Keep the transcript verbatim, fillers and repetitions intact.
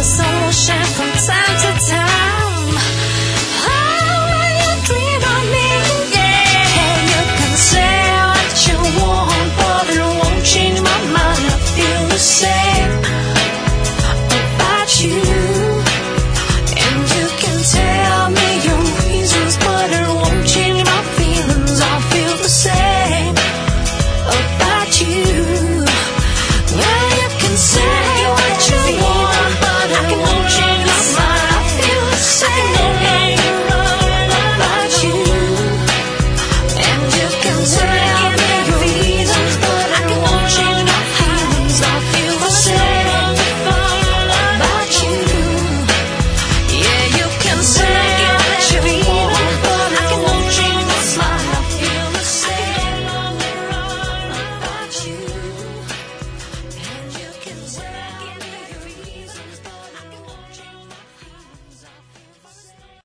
the sun will shine from time to time. Oh, when you dream of me, yeah, you can say what you want, but it won't change my mind. I feel the same about you, and you can tell me your reasons, but it won't change my feelings. I feel the same about you. Well, you can say what you want, but I won't change my mind. I feel the same about you, and you can tell